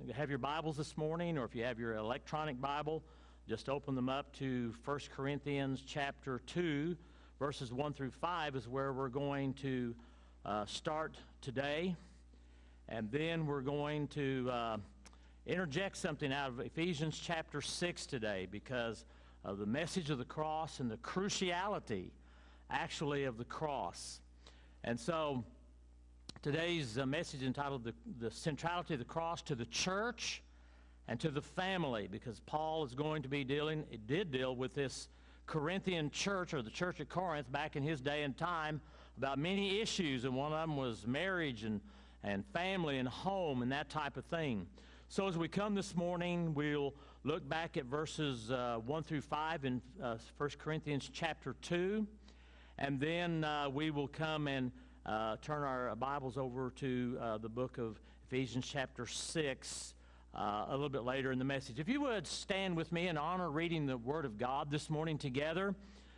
have your Bibles this morning, or if you have your electronic Bible, just open them up to 1 Corinthians chapter 2, verses 1 through 5 is where we're going to start today. And then we're going to interject something out of Ephesians chapter 6 today, because of the message of the cross and the cruciality, actually, of the cross. And so today's message is entitled the Centrality of the Cross to the Church and to the Family, because Paul is going to be did deal with this Corinthian church, or the church at Corinth, back in his day and time, about many issues, and one of them was marriage and family and home and that type of thing. So as we come this morning, we'll look back at verses 1 through 5 in 1 Corinthians chapter 2, and then we will come and turn our Bibles over to the book of Ephesians chapter 6 a little bit later in the message. If you would stand with me in honor reading the Word of God this morning together.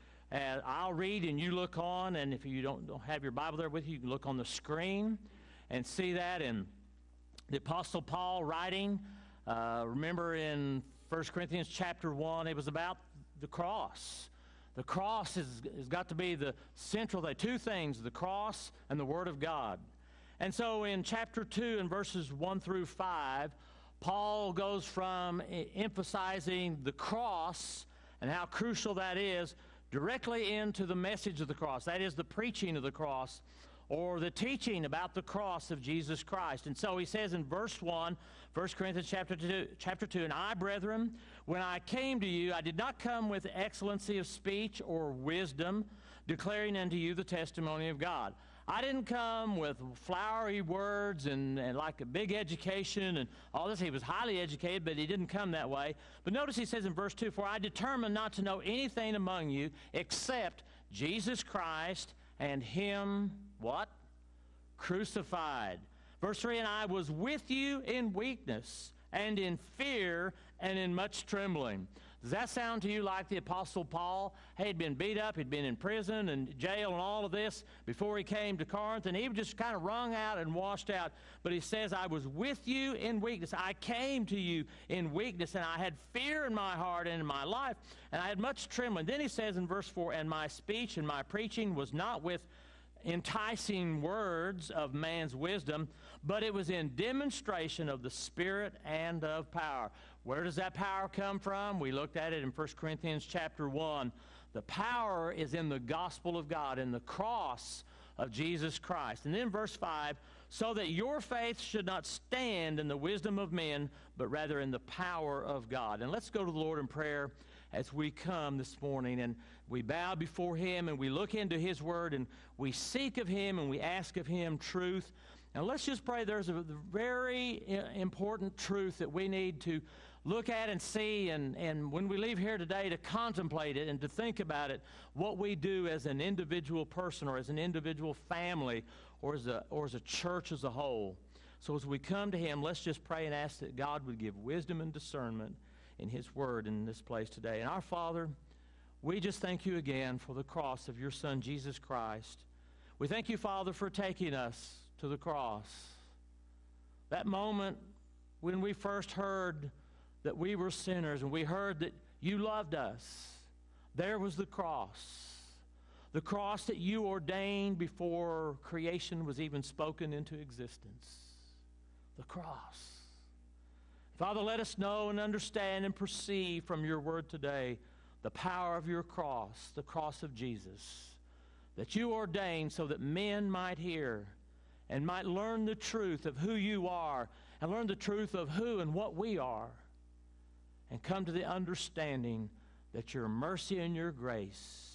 I'll read and you look on, and if you don't have your Bible there with you, you can look on the screen and see that. And the Apostle Paul writing, remember in 1 Corinthians chapter 1, it was about the cross. The cross has got to be the central thing. Two things, the cross and the Word of God. And so in chapter 2 and verses 1 through 5, Paul goes from emphasizing the cross and how crucial that is directly into the message of the cross. That is the preaching of the cross, or the teaching about the cross of Jesus Christ. And so he says in verse 1, 1 Corinthians chapter 2, "And I, brethren, when I came to you, I did not come with excellency of speech or wisdom, declaring unto you the testimony of God." I didn't come with flowery words and like a big education and all this. He was highly educated, but he didn't come that way. But notice he says in verse 2, "For I determined not to know anything among you except Jesus Christ and Him," what? "Crucified." Verse 3, "And I was with you in weakness and in fear and in much trembling." Does that sound to you like the Apostle Paul? He had been beat up, he'd been in prison and jail and all of this before he came to Corinth, and he was just kind of wrung out and washed out. But he says, "I was with you in weakness. I came to you in weakness, and I had fear in my heart and in my life, and I had much trembling." Then he says in verse 4, "And my speech and my preaching was not with enticing words of man's wisdom, but it was in demonstration of the Spirit and of power." Where does that power come from? We looked at it in 1 Corinthians chapter 1. The power is in the gospel of God, in the cross of Jesus Christ. And then verse 5, "So that your faith should not stand in the wisdom of men, but rather in the power of God." And let's go to the Lord in prayer as we come this morning, and we bow before Him, and we look into His Word, and we seek of Him, and we ask of Him truth. And let's just pray. There's a very important truth that we need to look at and see, and when we leave here today, to contemplate it and to think about it, what we do as an individual person, or as an individual family, or as a church as a whole. So as we come to Him, let's just pray and ask that God would give wisdom and discernment in His Word in this place today. And our Father, we just thank You again for the cross of Your Son, Jesus Christ. We thank You, Father, for taking us to the cross. That moment when we first heard that we were sinners, and we heard that You loved us, there was the cross. The cross that You ordained before creation was even spoken into existence. The cross. Father, let us know and understand and perceive from Your Word today the power of Your cross, the cross of Jesus, that You ordained so that men might hear and might learn the truth of who You are, and learn the truth of who and what we are, and come to the understanding that Your mercy and Your grace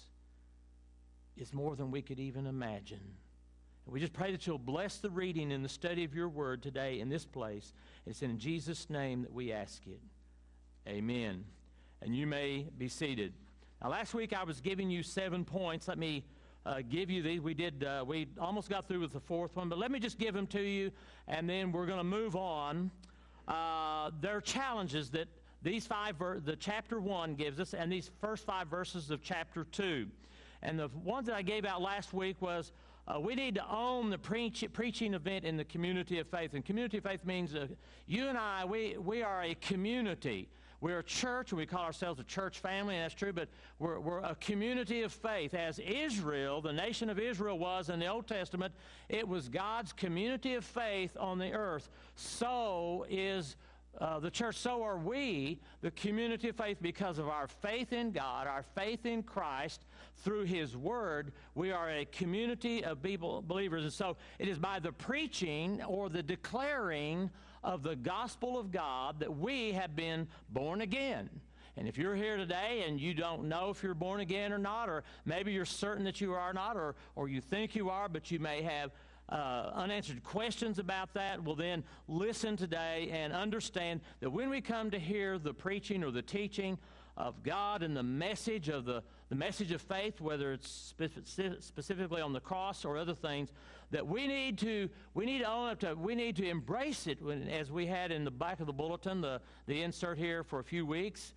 is more than we could even imagine. And we just pray that You'll bless the reading and the study of Your Word today in this place. It's in Jesus' name that we ask it. Amen. And you may be seated. Now, last week I was giving you 7 points. Let me give you these. We almost got through with the fourth one, but let me just give them to you, and then we're going to move on. There are challenges that the chapter 1 gives us, and these first 5 verses of chapter 2. And the ones that I gave out last week was We need to own the preaching event in the community of faith. And community of faith means you and I, we are a community. We're a church, and we call ourselves a church family, and that's true, but we're a community of faith. As Israel, the nation of Israel was in the Old Testament, it was God's community of faith on the earth. So is the church, so are we, the community of faith, because of our faith in God, our faith in Christ through His Word. We are a community of believers. And so it is by the preaching or the declaring of the gospel of God that we have been born again. And if you're here today and you don't know if you're born again or not, or maybe you're certain that you are not, or you think you are, but you may have unanswered questions about that, well then listen today and understand that when we come to hear the preaching or the teaching of God and the message of the message of faith, whether it's specifically on the cross or other things, that we need to own up to, we need to embrace it. As we had in the back of the bulletin, the insert here for a few weeks,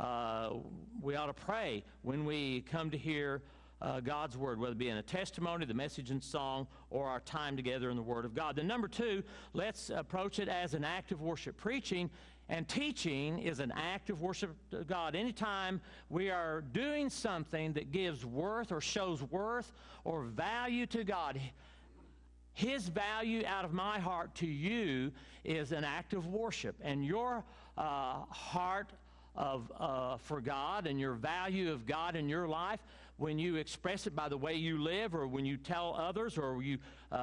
we ought to pray when we come to hear God's Word, whether it be in a testimony, the message and song, or our time together in the Word of God. Then number two, let's approach it as an act of worship. Preaching and teaching is an act of worship to God. Anytime we are doing something that gives worth or shows worth or value to God, His value out of my heart to you is an act of worship. And your heart for God and your value of God in your life, when you express it by the way you live, or when you tell others, or you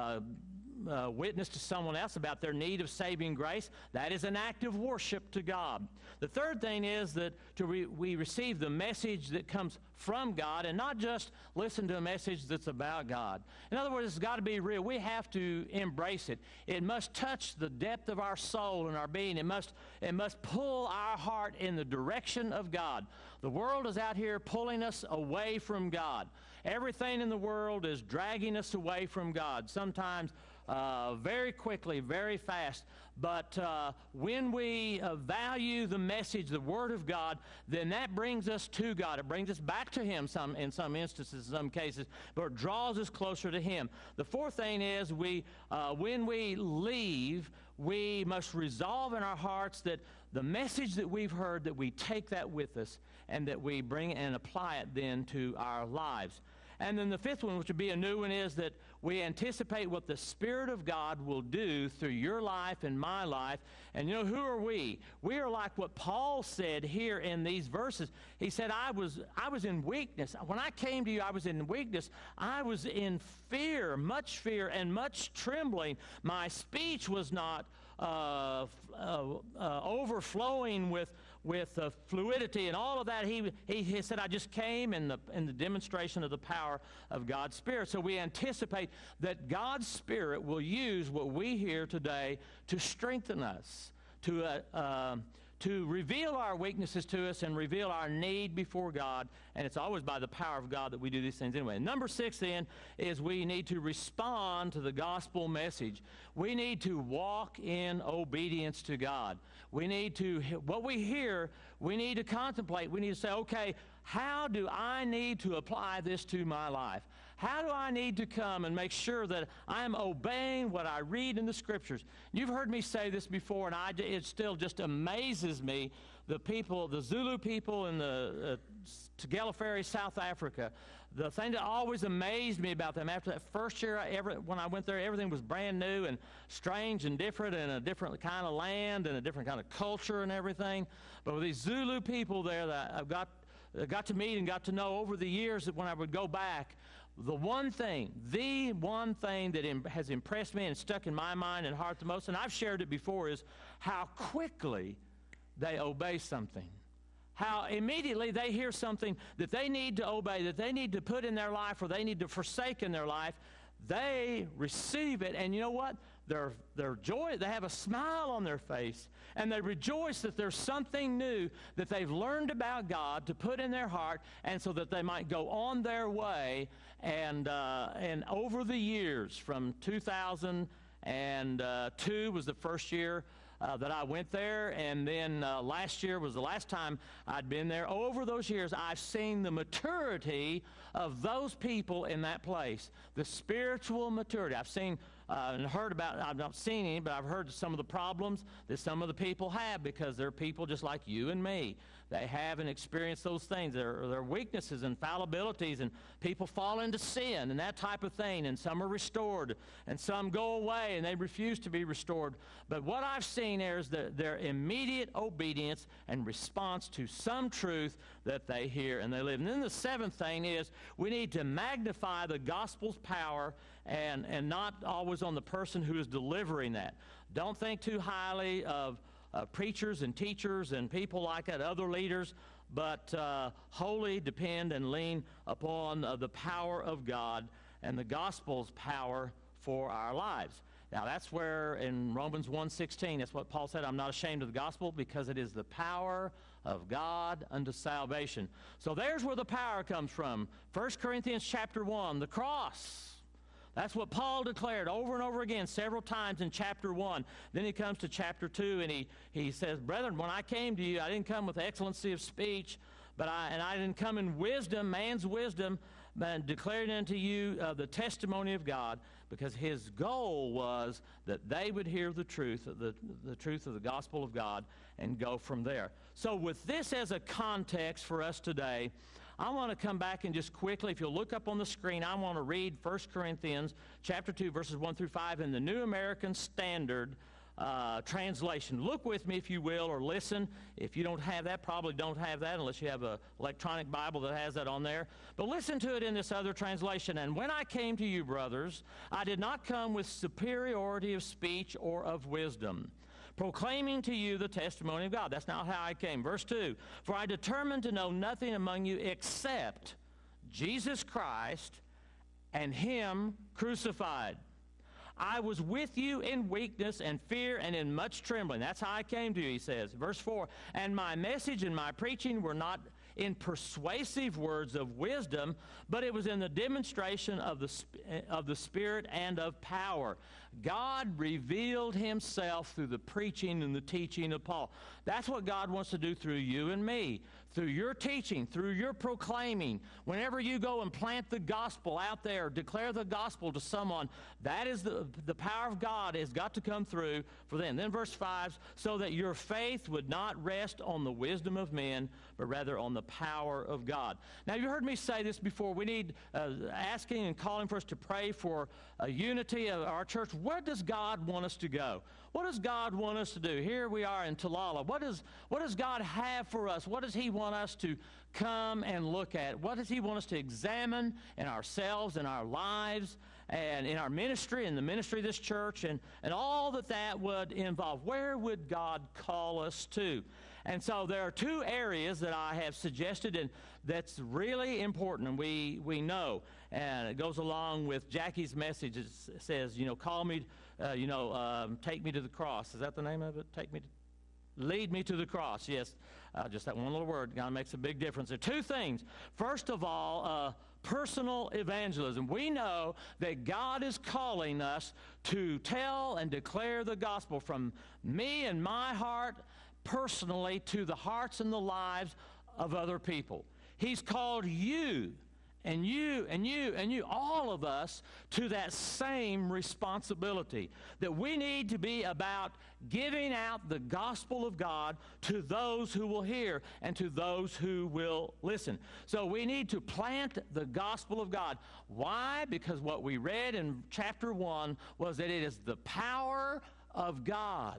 witness to someone else about their need of saving grace, that is an act of worship to God. The third thing is that we receive the message that comes from God and not just listen to a message that's about God. In other words, it's got to be real. We have to embrace it. It must touch the depth of our soul and our being. It must pull our heart in the direction of God. The world is out here pulling us away from God. Everything in the world is dragging us away from God, sometimes very quickly, very fast. But when we value the message, the Word of God, then that brings us to God. It brings us back to Him in some instances, in some cases, but it draws us closer to Him. The fourth thing is when we leave, we must resolve in our hearts that the message that we've heard, that we take that with us and that we bring and apply it then to our lives. And then the fifth one, which would be a new one, is that we anticipate what the Spirit of God will do through your life and my life. And you know, who are we? We are like what Paul said here in these verses. He said, I was in weakness. When I came to you, I was in weakness. I was in fear and much trembling. My speech was not overflowing with fluidity and all of that. He said, I just came in the demonstration of the power of God's Spirit. So we anticipate that God's Spirit will use what we hear today to strengthen us, to reveal our weaknesses to us and reveal our need before God. And it's always by the power of God that we do these things anyway. Number 6 then is we need to respond to the gospel message. We need to walk in obedience to God. We need to, what we hear, we need to contemplate. We need to say, okay, how do I need to apply this to my life? How do I need to come and make sure that I'm obeying what I read in the Scriptures? You've heard me say this before, and it still just amazes me. The Zulu people in the Tugeleferi, South Africa, the thing that always amazed me about them, after that first year when I went there, everything was brand new and strange and different, and a different kind of land and a different kind of culture and everything. But with these Zulu people there that I've got to meet and got to know over the years, that when I would go back, the one thing that has impressed me and stuck in my mind and heart the most, and I've shared it before, is how quickly they obey something. How immediately they hear something that they need to obey, that they need to put in their life or they need to forsake in their life, they receive it, and you know what? Their joy, they have a smile on their face, and they rejoice that there's something new that they've learned about God to put in their heart, and so that they might go on their way. And over the years, from 2002 was the first year that I went there, and then last year was the last time I'd been there. Over those years, I've seen the maturity of those people in that place, the spiritual maturity. I've seen and heard about, I've not seen any, but I've heard some of the problems that some of the people have, because they're people just like you and me. They haven't experienced those things. Their weaknesses and fallibilities, and people fall into sin and that type of thing, and some are restored, and some go away and they refuse to be restored. But what I've seen there is their immediate obedience and response to some truth that they hear and they live. And then the seventh thing is we need to magnify the gospel's power and not always on the person who is delivering that. Don't think too highly of preachers and teachers and people like that, other leaders, but wholly depend and lean upon the power of God and the gospel's power for our lives. Now, that's where in Romans 1:16, that's what Paul said, I'm not ashamed of the gospel, because it is the power of God unto salvation. So there's where the power comes from. 1 Corinthians chapter 1, the cross. That's what Paul declared over and over again several times in chapter 1. Then he comes to chapter 2, and he says, brethren, when I came to you, I didn't come with excellency of speech, but I didn't come in wisdom, man's wisdom, but declared unto you the testimony of God, because his goal was that they would hear the truth, the truth of the gospel of God, and go from there. So with this as a context for us today, I want to come back and just quickly, if you'll look up on the screen, I want to read 1 Corinthians chapter 2, verses 1 through 5 in the New American Standard translation. Look with me, if you will, or listen. If you don't have that, probably don't have that unless you have an electronic Bible that has that on there. But listen to it in this other translation. And when I came to you, brothers, I did not come with superiority of speech or of wisdom, proclaiming to you the testimony of God. That's not how I came. Verse 2, for I determined to know nothing among you except Jesus Christ and him crucified. I was with you in weakness and fear and in much trembling. That's how I came to you, he says. Verse 4, and my message and my preaching were not in persuasive words of wisdom, but it was in the demonstration of the Spirit and of power. God revealed himself through the preaching and the teaching of Paul. That's what God wants to do through you and me, through your teaching, through your proclaiming. Whenever you go and plant the gospel out there, declare the gospel to someone, that is the power of God has got to come through for them. Then verse 5, so that your faith would not rest on the wisdom of men, but rather on the power of God. Now, you heard me say this before. We need asking and calling for us to pray for unity of our church. Where does God want us to go? What does God want us to do? Here we are in Talala. What does God have for us? What does he want us to come and look at? What does he want us to examine in ourselves, in our lives, and in our ministry, in the ministry of this church, and all that would involve? Where would God call us to? And so there are two areas that I have suggested, and that's really important, and we know. And it goes along with Jackie's message. It says, call me, take me to the cross. Is that the name of it? Lead me to the cross. Yes, just that one little word kind of makes a big difference. There are two things. First of all, personal evangelism. We know that God is calling us to tell and declare the gospel from me and my heart personally to the hearts and the lives of other people. He's called you and you and you and you, all of us, to that same responsibility, that we need to be about giving out the gospel of God to those who will hear and to those who will listen. So we need to plant the gospel of God. Why? Because what we read in chapter 1 was that it is the power of God.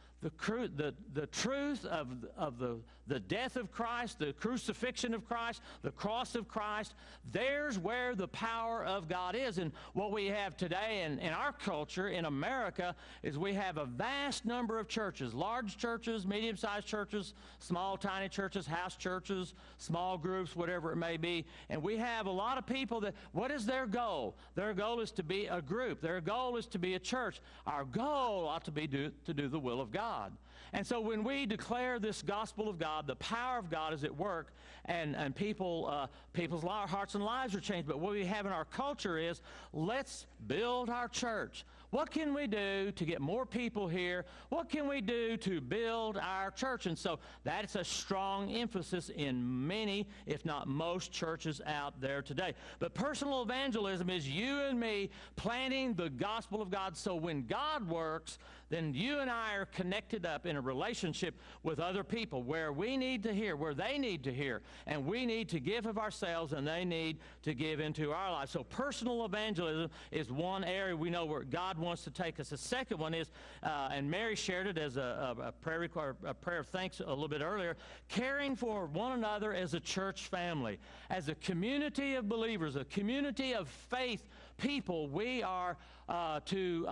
The truth of the death of Christ, the crucifixion of Christ, the cross of Christ, there's where the power of God is. And what we have today in our culture, in America, is we have a vast number of churches, large churches, medium-sized churches, small, tiny churches, house churches, small groups, whatever it may be. And we have a lot of people that, what is their goal? Their goal is to be a group. Their goal is to be a church. Our goal ought to be to do the will of God. And so when we declare this gospel of God, the power of God is at work, and people's hearts and lives are changed. But what we have in our culture is, let's build our church. What can we do to get more people here? What can we do to build our church? And so that's a strong emphasis in many, if not most, churches out there today. But personal evangelism is you and me planting the gospel of God, so when God works, then you and I are connected up in a relationship with other people where we need to hear, where they need to hear, and we need to give of ourselves and they need to give into our lives. So personal evangelism is one area we know where God wants to take us. The second one is, and Mary shared it as a prayer of thanks a little bit earlier, caring for one another as a church family, as a community of believers, a community of faith people. We are to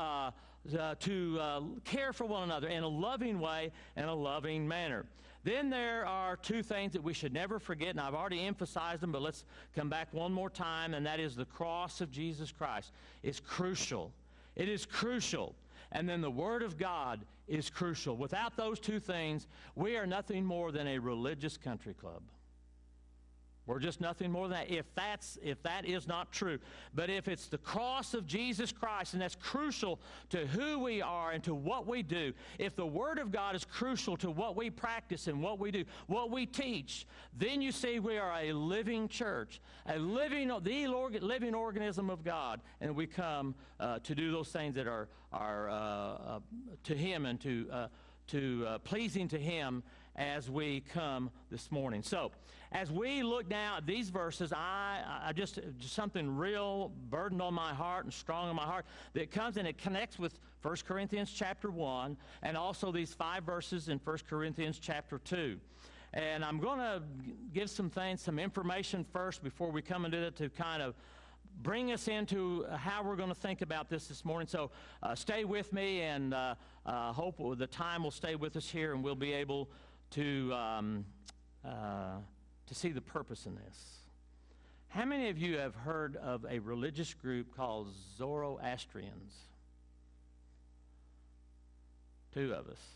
care for one another in a loving way and a loving manner. Then there are two things that we should never forget, and I've already emphasized them, but let's come back one more time, and that is the cross of Jesus Christ is crucial. It is crucial. And then the Word of God is crucial. Without those two things, we are nothing more than a religious country club. We're just nothing more than that, if that is not true. But if it's the cross of Jesus Christ, and that's crucial to who we are and to what we do, if the Word of God is crucial to what we practice and what we do, what we teach, then you see we are a living church, the living organism of God, and we come to do those things that are to Him and to pleasing to Him as we come this morning. So, as we look now at these verses, I just something real burdened on my heart and strong on my heart that comes and it connects with 1 Corinthians chapter 1 and also these 5 verses in 1 Corinthians chapter 2. And I'm going to give some information first before we come into it to kind of bring us into how we're going to think about this morning. So stay with me, and hope the time will stay with us here, and we'll be able to see the purpose in this. How many of you have heard of a religious group called Zoroastrians? 2 of us.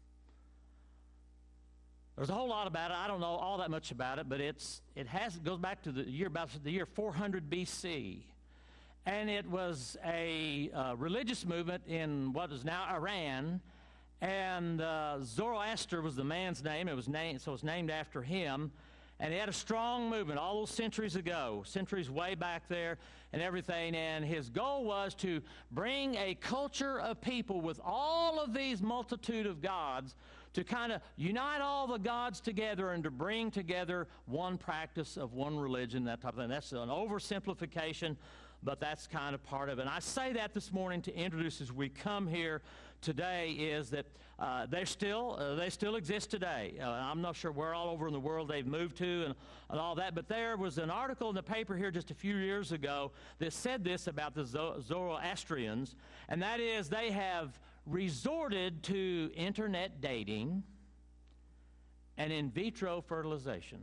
There's a whole lot about it. I don't know all that much about it, but it goes back to the year 400 BC. And it was a religious movement in what is now Iran. And Zoroaster was the man's name. So it's named after him. And he had a strong movement all those centuries ago, centuries way back there and everything. And his goal was to bring a culture of people with all of these multitude of gods to kind of unite all the gods together and to bring together one practice of one religion, that type of thing. That's an oversimplification, but that's kind of part of it. And I say that this morning to introduce as we come here today is that they still exist today. I'm not sure where all over in the world they've moved to and all that, but there was an article in the paper here just a few years ago that said this about the Zoroastrians, and that is they have resorted to internet dating and in vitro fertilization.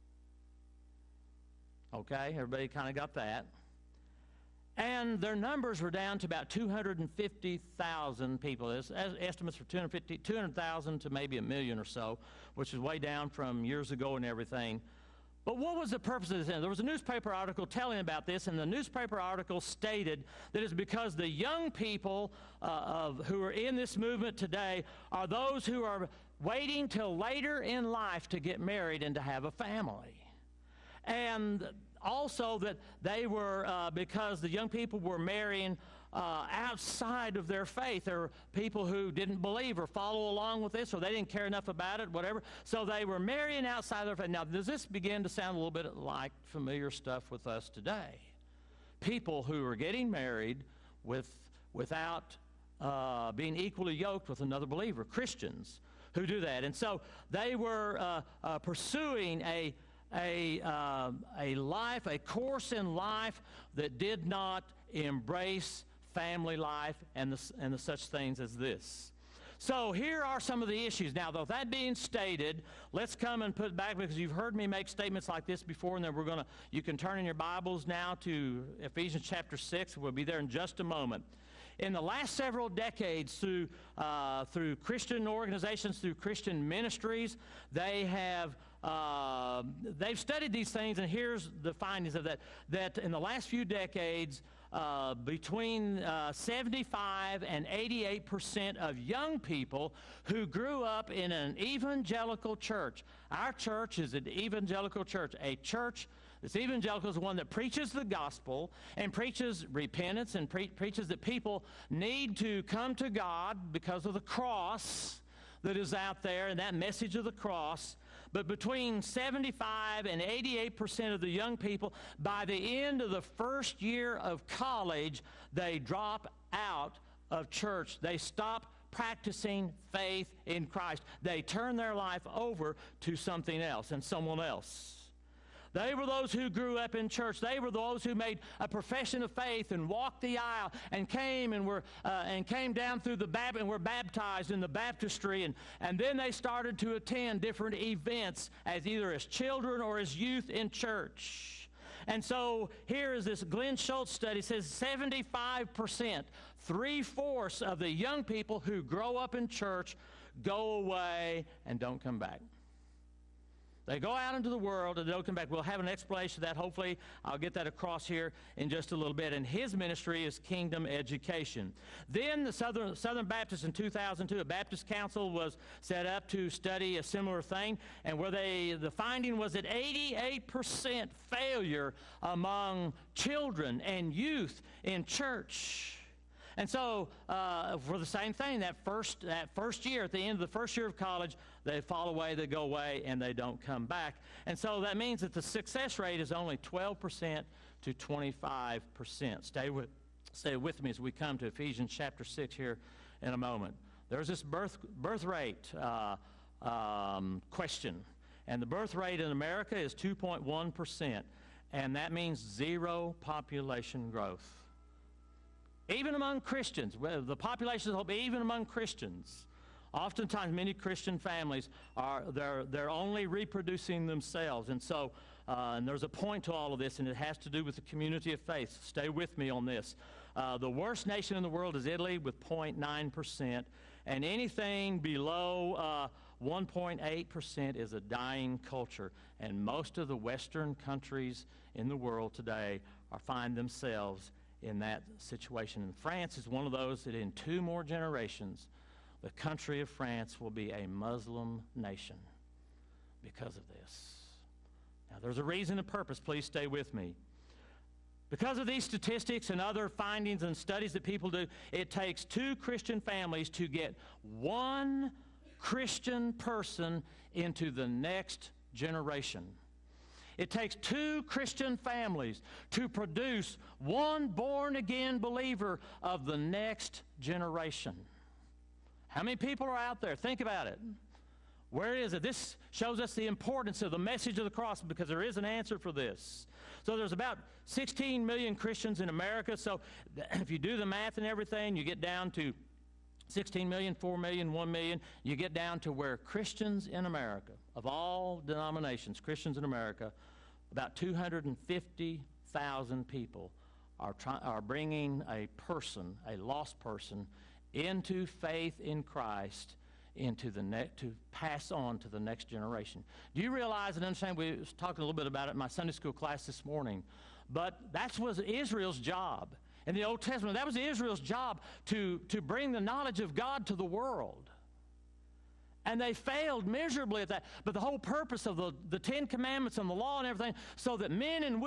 Okay, everybody kind of got that. And their numbers were down to about 250,000 people. There's estimates for 200,000 to maybe 1 million or so, which is way down from years ago and everything. But what was the purpose of this? There was a newspaper article telling about this, and the newspaper article stated that it's because the young people who are in this movement today are those who are waiting till later in life to get married and to have a family. And also that they were, because the young people were marrying outside of their faith. There were people who didn't believe or follow along with this, or they didn't care enough about it, whatever. So they were marrying outside of their faith. Now, does this begin to sound a little bit like familiar stuff with us today? People who are getting married without being equally yoked with another believer, Christians who do that. And so they were pursuing a life, a course in life that did not embrace family life and the such things as this. So here are some of the issues. Now, though that being stated, let's come and put back, because you've heard me make statements like this before, and then you can turn in your Bibles now to Ephesians chapter 6. We'll be there in just a moment. In the last several decades, through Christian organizations, through Christian ministries, they've studied these things, and here's the findings of that in the last few decades, between 75 and 88% of young people who grew up in an evangelical church. Our church is an evangelical church. A church that's evangelical is one that preaches the gospel and preaches repentance and preaches that people need to come to God because of the cross that is out there and that message of the cross. But between 75 and 88% of the young people, by the end of the first year of college, they drop out of church. They stop practicing faith in Christ. They turn their life over to something else and someone else. They were those who grew up in church. They were those who made a profession of faith and walked the aisle and came down through the and were baptized in the baptistry, and then they started to attend different events as either as children or as youth in church. And so here is this Glenn Schultz study. It says 75%, 3/4 of the young people who grow up in church go away and don't come back. They go out into the world and don't come back. We'll have an explanation of that. Hopefully, I'll get that across here in just a little bit. And his ministry is Kingdom Education. Then the Southern Baptist in 2002, a Baptist council was set up to study a similar thing, and where the finding was that 88% failure among children and youth in church. And so, for the same thing, that first year, at the end of the first year of college, they fall away, they go away, and they don't come back. And so that means that the success rate is only 12% to 25%. Stay with me as we come to Ephesians chapter 6 here in a moment. There's this birth rate question. And the birth rate in America is 2.1%. And that means zero population growth. Even among Christians, the population is even among Christians. Oftentimes, many Christian families they're only reproducing themselves, and so and there's a point to all of this, and it has to do with the community of faith. Stay with me on this. The worst nation in the world is Italy with 0.9%, and anything below 1.8% is a dying culture. And most of the Western countries in the world today find themselves in that situation. And France is one of those that in 2 more generations, the country of France will be a Muslim nation because of this. Now, there's a reason and purpose. Please stay with me. Because of these statistics and other findings and studies that people do, it takes 2 Christian families to get 1 Christian person into the next generation. It takes 2 Christian families to produce 1 born-again believer of the next generation. How many people are out there? Think about it. Where is it? This shows us the importance of the message of the cross, because there is an answer for this. So there's about 16 million Christians in America. So if you do the math and everything, you get down to 16 million, 4 million, 1 million. You get down to where Christians in America, of all denominations, Christians in America, about 250,000 people are bringing a lost person, into faith in Christ, to pass on to the next generation. Do you realize and understand? We was talking a little bit about it in my Sunday school class this morning, but that was Israel's job. In the Old Testament, that was Israel's job, to bring the knowledge of God to the world. And they failed miserably at that. But the whole purpose of the 10 Commandments and the law and everything, so that men and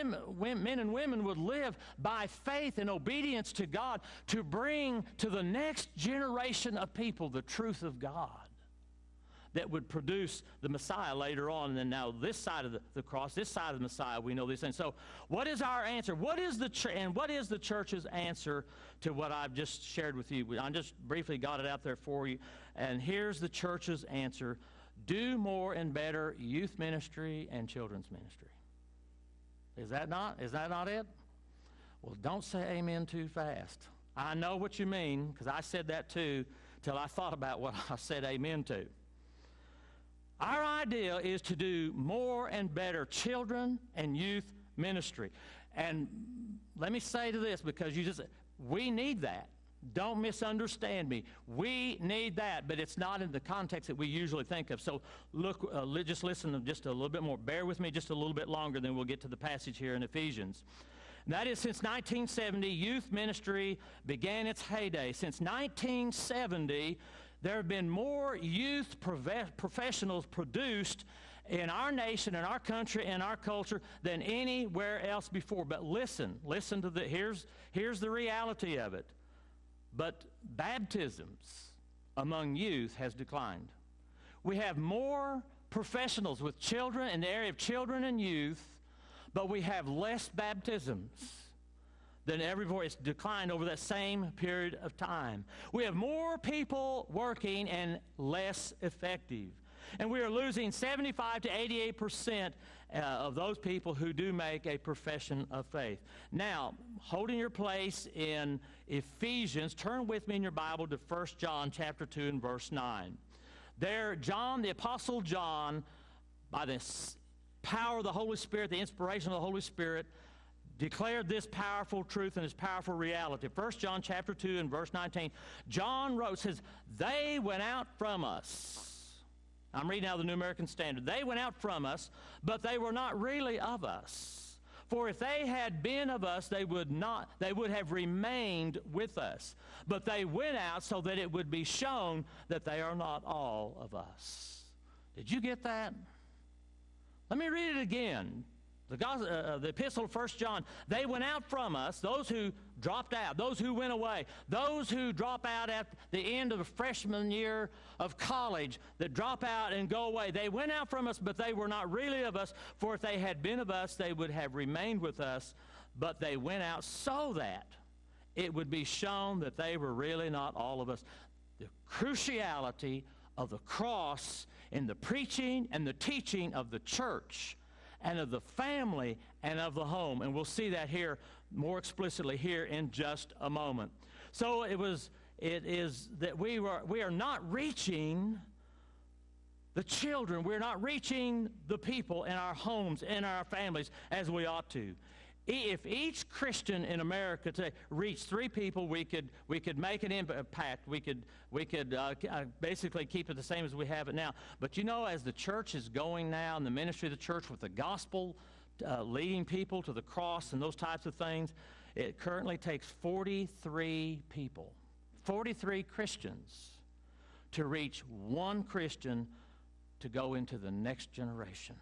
women would live by faith and obedience to God, to bring to the next generation of people the truth of God that would produce the Messiah later on. And then now this side of the cross, this side of the Messiah, we know these things. So what is our answer? What is the church's answer to what I've just shared with you? I just briefly got it out there for you. And here's the church's answer: do more and better youth ministry and children's ministry. Is that not it? Well, don't say amen too fast. I know what you mean, because I said that too till I thought about what I said amen to. Our idea is to do more and better children and youth ministry. And let me say to this, because we need that. Don't misunderstand me. We need that, but it's not in the context that we usually think of. So look, just listen just a little bit more. Bear with me just a little bit longer, then we'll get to the passage here in Ephesians. And that is, since 1970, youth ministry began its heyday. Since 1970, there have been more youth professionals produced in our nation, in our country, in our culture than anywhere else before. But listen to here's the reality of it. But baptisms among youth has declined. We have more professionals with children in the area of children and youth, but we have less baptisms than ever before. It's declined over that same period of time. We have more people working and less effective. And we are losing 75 to 88% of those people who do make a profession of faith. Now, holding your place in Ephesians, turn with me in your Bible to 1 John chapter 2 and verse 9. There, John, the Apostle John, by the power of the Holy Spirit, the inspiration of the Holy Spirit, declared this powerful truth and this powerful reality. 1 John chapter 2 and verse 19, John wrote, says, they went out from us. I'm reading out of the New American Standard. They went out from us, but they were not really of us. For if they had been of us, they would have remained with us. But they went out so that it would be shown that they are not all of us. Did you get that? Let me read it again. The epistle of 1 John. They went out from us, those who dropped out, those who went away, those who drop out at the end of the freshman year of college, that drop out and go away. They went out from us, but they were not really of us. For if they had been of us, they would have remained with us. But they went out so that it would be shown that they were really not all of us. The cruciality of the cross in the preaching and the teaching of the church and of the family and of the home. And we'll see that here more explicitly here in just a moment. So it is that we are not reaching the children. We're not reaching the people in our homes, in our families, as we ought to. If each Christian in America today reached 3 people, we could make an impact. We could basically keep it the same as we have it now. But you know, as the church is going now, and the ministry of the church with the gospel, leading people to the cross and those types of things, it currently takes 43 people, 43 Christians, to reach one Christian to go into the next generation.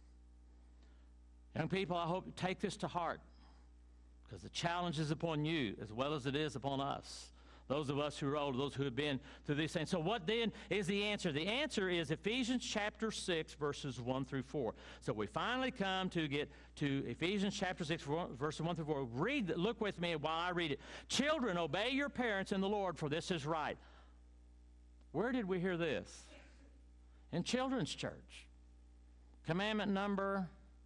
Young people, I hope you take this to heart, because the challenge is upon you as well as it is upon us, those of us who are older, those who have been through these things. So what then is the answer? The answer is Ephesians chapter 6, verses 1 through 4. So we finally come to get to Ephesians chapter 6, verses 1 through 4. Look with me while I read it. Children, obey your parents in the Lord, for this is right. Where did we hear this? In children's church. Commandment number,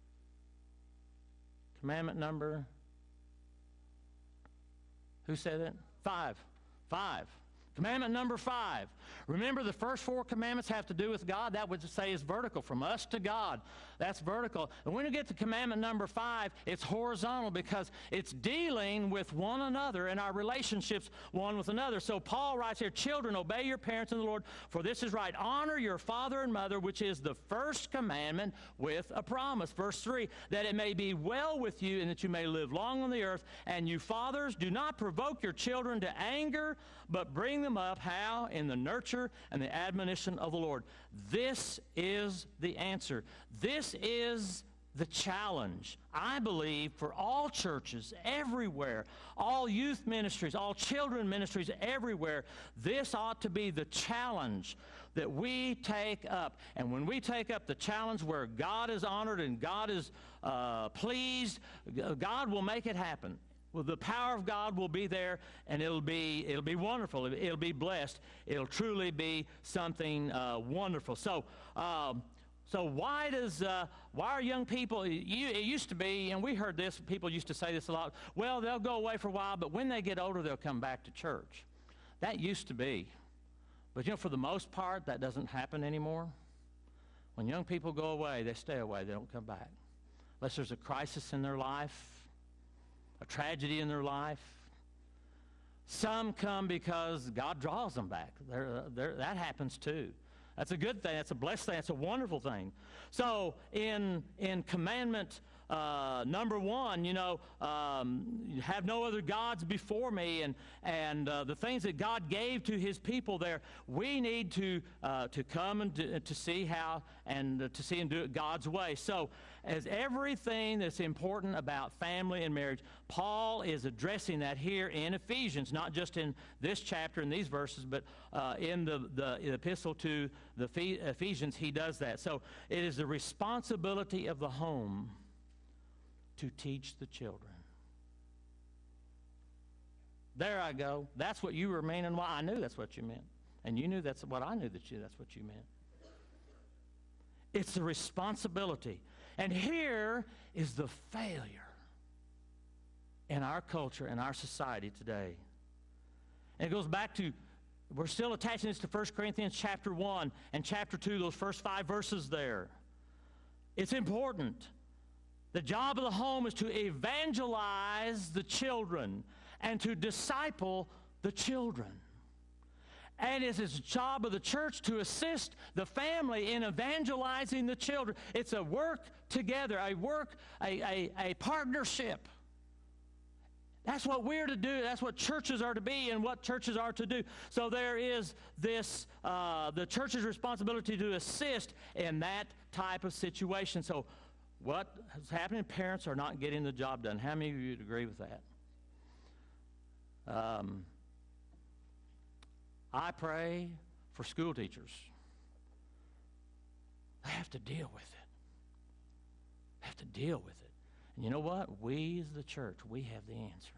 who said it? 5. Commandment number 5. Remember, the first 4 commandments have to do with God. That would say is vertical, from us to God. That's vertical. And when you get to commandment number 5, it's horizontal, because it's dealing with one another and our relationships one with another. So Paul writes here, children, obey your parents in the Lord, for this is right. Honor your father and mother, which is the first commandment with a promise. Verse 3, that it may be well with you and that you may live long on the earth. And you fathers, do not provoke your children to anger, but bring them up, how? In the nurture and the admonition of the Lord. This is the answer. This is the challenge, I believe, for all churches everywhere, all youth ministries, all children ministries everywhere. This ought to be the challenge that we take up. And when we take up the challenge where God is honored and God is pleased, God will make it happen. Well, the power of God will be there, and it'll be wonderful. It'll be blessed. It'll truly be something wonderful. So why are young people? It used to be, and we heard this. People used to say this a lot. Well, they'll go away for a while, but when they get older, they'll come back to church. That used to be, but for the most part, that doesn't happen anymore. When young people go away, they stay away. They don't come back, unless there's a crisis in their life, a tragedy in their life. Some come because God draws them back. That happens too. That's a good thing. That's a blessed thing. That's a wonderful thing. So in commandment number one, have no other gods before me, and the things that God gave to His people there, we need to come and to see how and to see and do it God's way. So, as everything that's important about family and marriage, Paul is addressing that here in Ephesians, not just in this chapter in these verses, but in the epistle to the Ephesians, he does that. So, it is the responsibility of the home to teach the children. There I go. That's what you were meaning. Well, I knew that's what you meant. And you knew that's what I knew that's what you meant. It's the responsibility. And here is the failure in our culture and our society today. And it goes back to, we're still attaching this to 1 Corinthians chapter 1 and chapter 2, those first 5 verses there. It's important. The job of the home is to evangelize the children and to disciple the children. And it's the job of the church to assist the family in evangelizing the children. It's a work together, a partnership. That's what we're to do. That's what churches are to be and what churches are to do. So there is this, the church's responsibility to assist in that type of situation. So what is happening? Parents are not getting the job done. How many of you would agree with that? I pray for school teachers. They have to deal with it. They have to deal with it. And you know what? We as the church, we have the answer.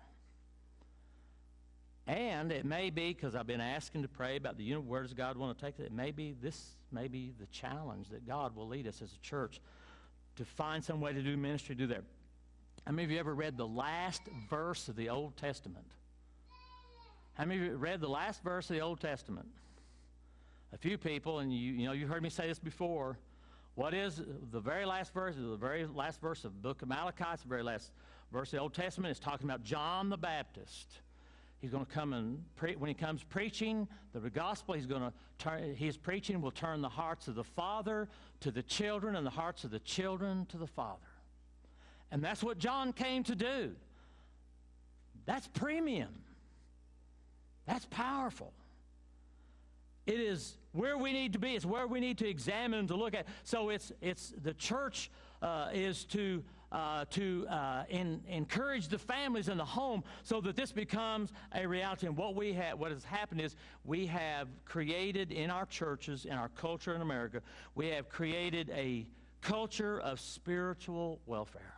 And it may be, because I've been asking to pray about where does God want to take it, it may be this may be the challenge that God will lead us as a church to find some way to do ministry, do that. How many of you ever read the last verse of the Old Testament? How many of you read the last verse of the Old Testament? A few people, and you heard me say this before. What is the very last verse? The very last verse of the book of Malachi. It's the very last verse of the Old Testament. It's talking about John the Baptist. He's going to come and when he comes preaching the gospel, his preaching will turn the hearts of the father to the children and the hearts of the children to the father. And that's what John came to do. That's premium. That's powerful. It is where we need to be. It's where we need to examine and to look at. So it's the church is to encourage the families in the home so that this becomes a reality. And what has happened is we have created in our churches, in our culture in America, we have created a culture of spiritual welfare.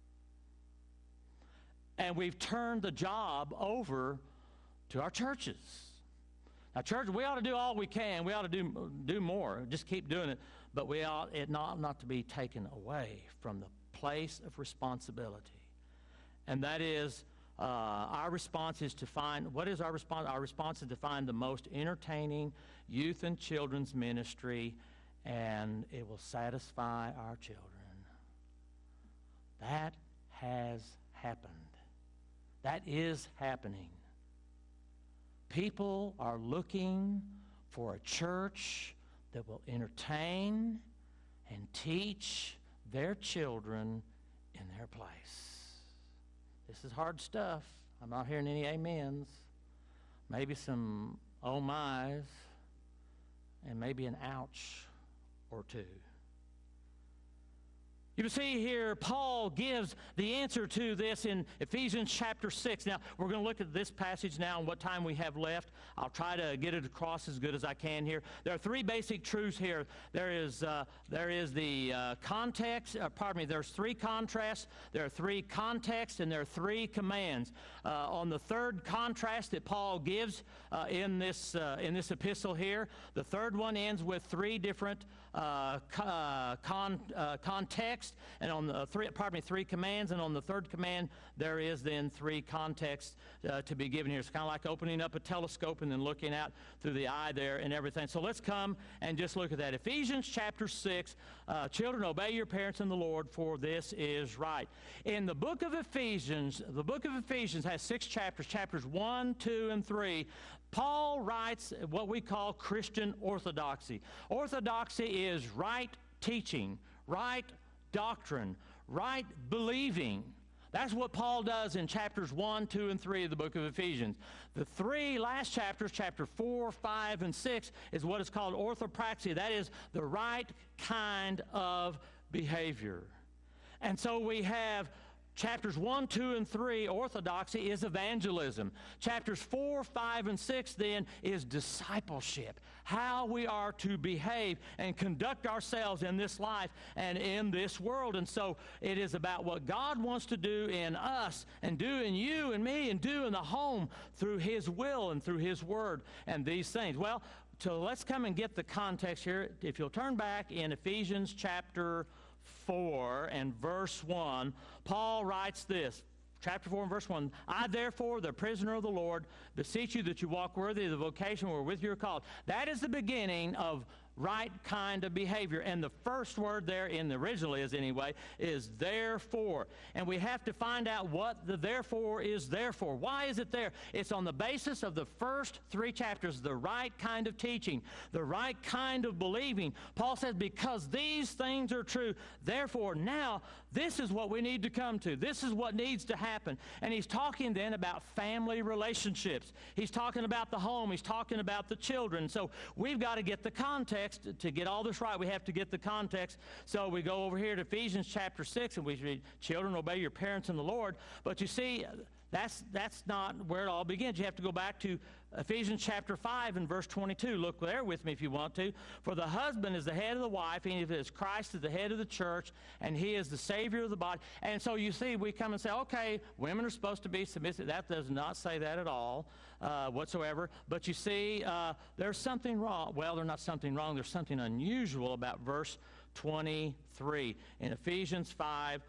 And we've turned the job over to our churches. Now, church, we ought to do all we can. We ought to do more. Just keep doing it. But we ought it not to be taken away from the place of responsibility. And that is, our response is to find, what is our response? Our response is to find the most entertaining youth and children's ministry, and it will satisfy our children. That has happened. That is happening. People are looking for a church that will entertain and teach their children in their place. This is hard stuff. I'm not hearing any amens. Maybe some oh my's, and maybe an ouch or two. You see here, Paul gives the answer to this in Ephesians chapter 6. Now, we're going to look at this passage now and what time we have left. I'll try to get it across as good as I can here. There are three basic truths here. There's the context, there's three contrasts, there are three contexts, and there are three commands. On the third contrast that Paul gives in this epistle here, the third one ends with three different contexts, and on the three commands, and on the third command there is then three contexts to be given here. It's kind of like opening up a telescope and then looking out through the eye there and everything. So let's come and just look at that. Ephesians chapter 6, children, obey your parents in the Lord, for this is right. In the book of Ephesians has 6 chapters, chapters 1, 2, and 3. Paul writes what we call Christian orthodoxy. Orthodoxy is right teaching, right doctrine, right believing. That's what Paul does in chapters 1, 2, and 3 of the book of Ephesians. The three last chapters, chapter 4, 5, and 6, is what is called orthopraxy. That is the right kind of behavior. And so we have chapters 1, 2, and 3, orthodoxy, is evangelism. Chapters 4, 5, and 6, then, is discipleship. How we are to behave and conduct ourselves in this life and in this world. And so it is about what God wants to do in us and do in you and me and do in the home through His will and through His Word and these things. Well, so let's come and get the context here. If you'll turn back in Ephesians chapter 4 and verse 1, Paul writes this, chapter 4 and verse 1, I therefore, the prisoner of the Lord, beseech you that you walk worthy of the vocation wherewith you are called. That is the beginning of right kind of behavior. And the first word there in the original is therefore. And we have to find out what the therefore is there for. Why is it there? It's on the basis of the first three chapters, the right kind of teaching, the right kind of believing. Paul says, because these things are true, therefore now this is what we need to come to. This is what needs to happen. And he's talking then about family relationships. He's talking about the home. He's talking about the children. So we've got to get the context. To get all this right, we have to get the context. So we go over here to Ephesians chapter 6, and we read, children, obey your parents in the Lord. But you see, that's not where it all begins. You have to go back to Ephesians chapter 5 and verse 22. Look there with me if you want to. For the husband is the head of the wife, and as Christ is the head of the church, and He is the Savior of the body. And so you see, we come and say, okay, women are supposed to be submissive. That does not say that at all whatsoever. But you see, there's something wrong. Well, there's not something wrong. There's something unusual about verse 23 in Ephesians 5,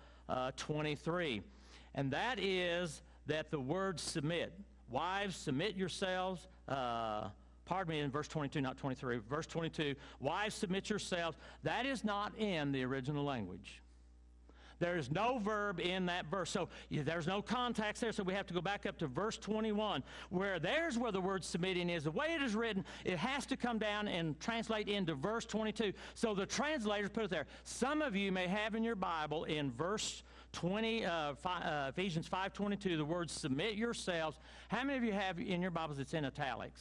23. And that is that the word submit. Wives, submit yourselves. Pardon me, in verse 22, not 23. Verse 22, wives, submit yourselves. That is not in the original language. There is no verb in that verse. So there's no context there, so we have to go back up to verse 21, where there's where the word submitting is. The way it is written, it has to come down and translate into verse 22. So the translators put it there. Some of you may have in your Bible in verse 20, Ephesians 5:22, the word submit yourselves. How many of you have in your Bibles it's in italics?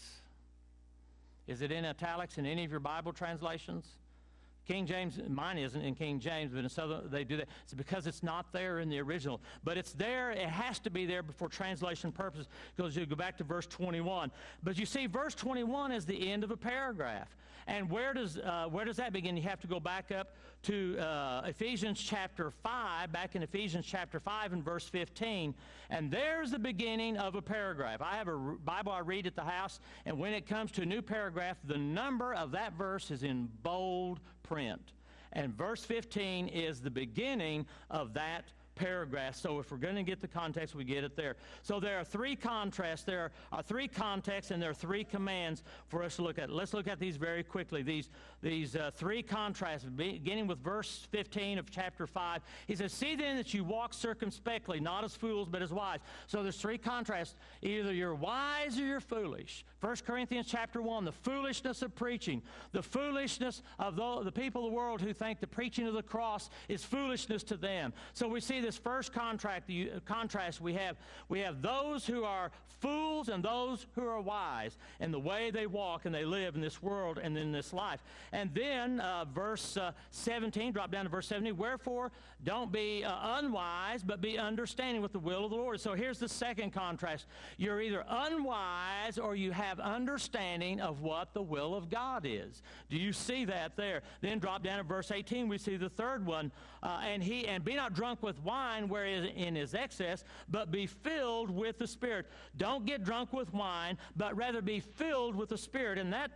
Is it in italics in any of your Bible translations? King James, mine isn't in King James, but in Southern they do that. It's because it's not there in the original. But it's there, it has to be there for translation purposes, because you go back to verse 21. But you see, verse 21 is the end of a paragraph. And where does that begin? You have to go back up to Ephesians chapter 5, back in Ephesians chapter 5 and verse 15. And there's the beginning of a paragraph. I have a Bible I read at the house, and when it comes to a new paragraph, the number of that verse is in bold print. And verse 15 is the beginning of that paragraph. So if we're going to get the context, we get it there. So there are three contrasts. There are three contexts, and there are three commands for us to look at. Let's look at these very quickly. These three contrasts, beginning with verse 15 of chapter 5. He says, see then that you walk circumspectly, not as fools, but as wise. So there's three contrasts. Either you're wise or you're foolish. 1 Corinthians chapter 1, the foolishness of preaching. The foolishness of the people of the world who think the preaching of the cross is foolishness to them. So we see this first contrast we have those who are fools and those who are wise in the way they walk and they live in this world and in this life. And then verse 17, drop down to verse 17, wherefore don't be unwise, but be understanding with the will of the Lord. So here's the second contrast. You're either unwise or you have understanding of what the will of God is. Do you see that there? Then drop down to verse 18, we see the third one, and be not drunk with wine wherein is excess, but be filled with the Spirit. Don't get drunk with wine, but rather be filled with the Spirit. And that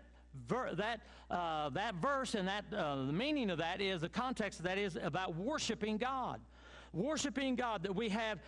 verse and the meaning of that is, the context of that is about worshiping God. Worshiping God, that we have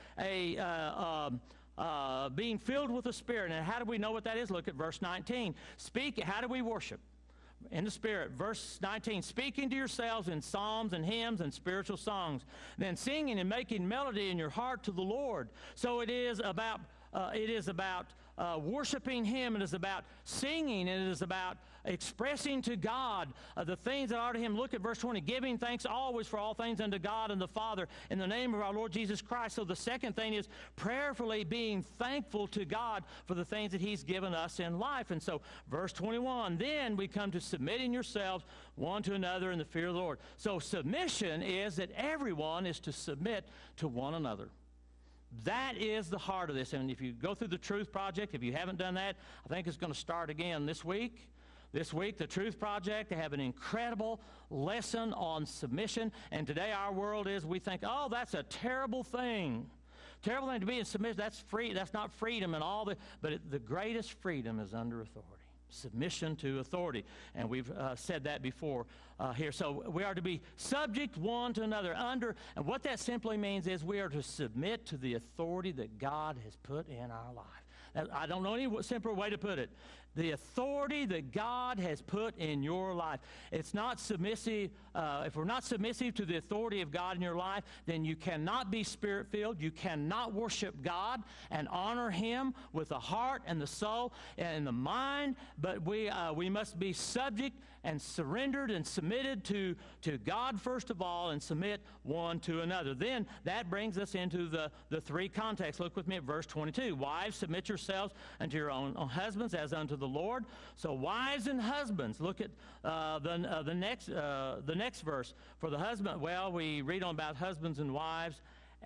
being filled with the Spirit. And how do we know what that is? Look at verse 19. How do we worship? In the Spirit. Verse 19, speaking to yourselves in psalms and hymns and spiritual songs, then singing and making melody in your heart to the Lord. So it is about worshiping Him. It is about singing. It is about expressing to God the things that are to Him. Look at verse 20. Giving thanks always for all things unto God and the Father in the name of our Lord Jesus Christ. So the second thing is prayerfully being thankful to God for the things that He's given us in life. And so verse 21, then we come to submitting yourselves one to another in the fear of the Lord. So submission is that everyone is to submit to one another. That is the heart of this. And if you go through the Truth Project, if you haven't done that, I think it's going to start again this week. This week, the Truth Project, they have an incredible lesson on submission. And today our world is, we think, oh, that's a terrible thing. Terrible thing to be in submission. That's free. That's not freedom and all but the greatest freedom is under authority. Submission to authority. And we've said that before here. So we are to be subject one to another under, and what that simply means is we are to submit to the authority that God has put in our life. I don't know any simpler way to put it. The authority that God has put in your life. It's not submissive. If we're not submissive to the authority of God in your life, then you cannot be Spirit-filled. You cannot worship God and honor Him with the heart and the soul and the mind. But we must be subject and surrendered and submitted to God first of all, and submit one to another. Then that brings us into the three contexts. Look with me at verse 22. Wives, submit yourselves unto your own husbands as unto the Lord. So wives and husbands, look at the next verse. For the husband, well, we read on about husbands and wives,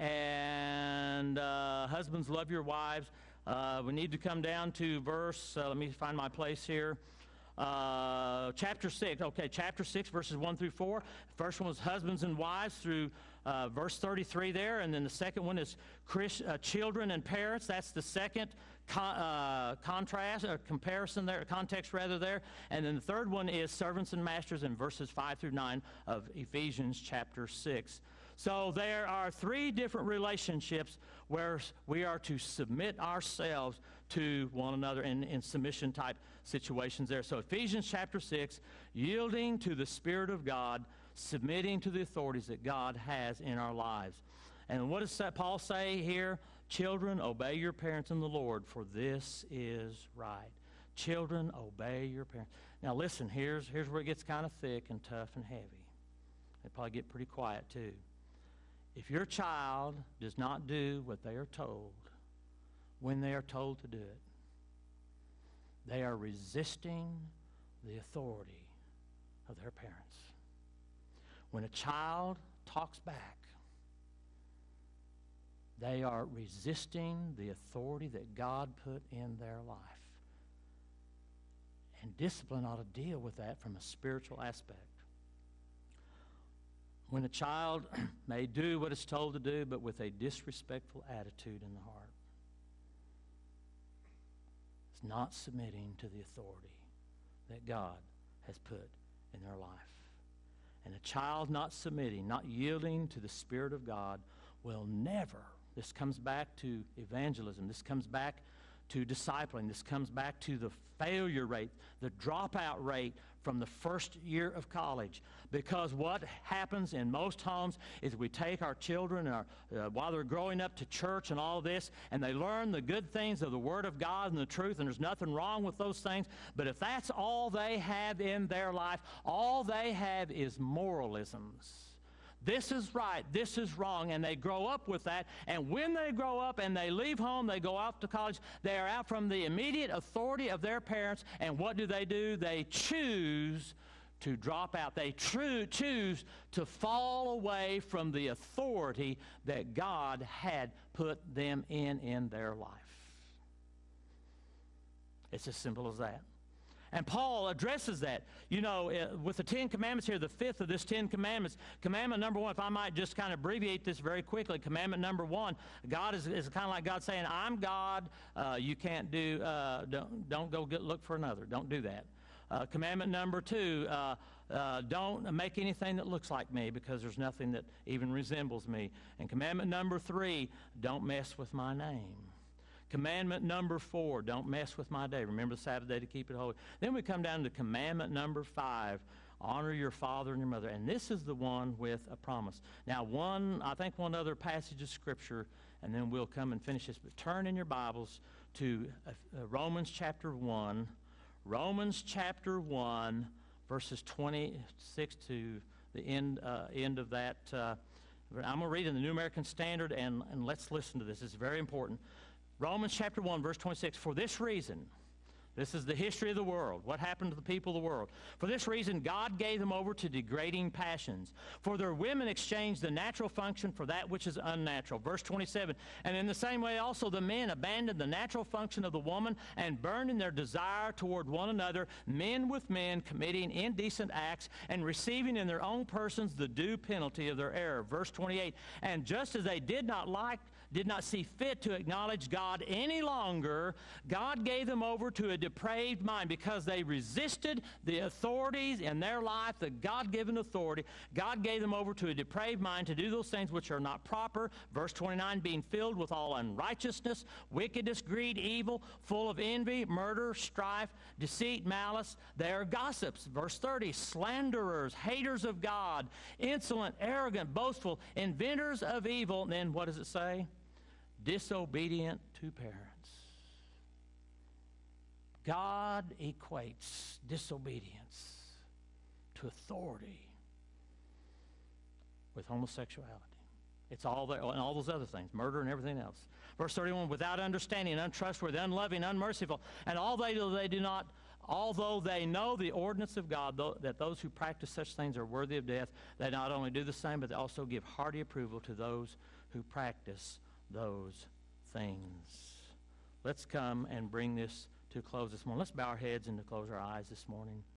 and husbands, love your wives. We need to come down to verse, let me find my place here. Chapter 6. Okay, chapter 6, verses 1 through 4. First one was husbands and wives through verse 33 there, and then the second one is children and parents. That's the second contrast or comparison there, context rather there. And then the third one is servants and masters in verses 5 through 9 of Ephesians chapter 6. So there are three different relationships where we are to submit ourselves to one another in submission type situations there. So Ephesians chapter 6, yielding to the Spirit of God, submitting to the authorities that God has in our lives. And what does Paul say here? Children, obey your parents in the Lord, for this is right. Children, obey your parents. Now listen, here's where it gets kind of thick and tough and heavy. It probably get pretty quiet too. If your child does not do what they are told when they are told to do it, they are resisting the authority of their parents. When a child talks back, they are resisting the authority that God put in their life. And discipline ought to deal with that from a spiritual aspect. When a child may do what it's told to do, but with a disrespectful attitude in the heart, it's not submitting to the authority that God has put in their life. And a child not submitting, not yielding to the Spirit of God will never, this comes back to evangelism, this comes back to discipling, this comes back to the failure rate, the dropout rate from the first year of college. Because what happens in most homes is we take our children while they're growing up to church and all this, and they learn the good things of the Word of God and the truth, and there's nothing wrong with those things. But if that's all they have in their life, all they have is moralisms. This is right, this is wrong, and they grow up with that. And when they grow up and they leave home, they go off to college, they are out from the immediate authority of their parents, and what do? They choose to drop out. They choose to fall away from the authority that God had put them in their life. It's as simple as that. And Paul addresses that. You know, with the Ten Commandments here, the fifth of this Ten Commandments, commandment number one, if I might just kind of abbreviate this very quickly, commandment number one, God is kind of like God saying, I'm God, you can't do, don't go look for another. Don't do that. Commandment number two, don't make anything that looks like me, because there's nothing that even resembles me. And commandment number three, don't mess with my name. Commandment number 4, don't mess with my day. Remember the Sabbath day to keep it holy. Then we come down to commandment number 5, honor your father and your mother. And this is the one with a promise. Now, I think one other passage of Scripture, and then we'll come and finish this. But turn in your Bibles to Romans chapter 1. Romans chapter 1, verses 26 to the end of that. I'm going to read in the New American Standard, and let's listen to this. It's very important. Romans chapter 1, verse 26. For this reason, this is the history of the world. What happened to the people of the world? For this reason, God gave them over to degrading passions. For their women exchanged the natural function for that which is unnatural. Verse 27, and in the same way also the men abandoned the natural function of the woman and burned in their desire toward one another, men with men committing indecent acts and receiving in their own persons the due penalty of their error. Verse 28, and just as they did not see fit to acknowledge God any longer, God gave them over to a depraved mind because they resisted the authorities in their life, the God-given authority. God gave them over to a depraved mind to do those things which are not proper. Verse 29, being filled with all unrighteousness, wickedness, greed, evil, full of envy, murder, strife, deceit, malice. They are gossips. Verse 30, slanderers, haters of God, insolent, arrogant, boastful, inventors of evil. And then what does it say? Disobedient to parents. God equates disobedience to authority with homosexuality. It's all there, and all those other things, murder and everything else. Verse 31, without understanding, untrustworthy, unloving, unmerciful, and although they know the ordinance of God, that those who practice such things are worthy of death, they not only do the same, but they also give hearty approval to those who practice those things. Let's come and bring this to a close this morning. Let's bow our heads and to close our eyes this morning.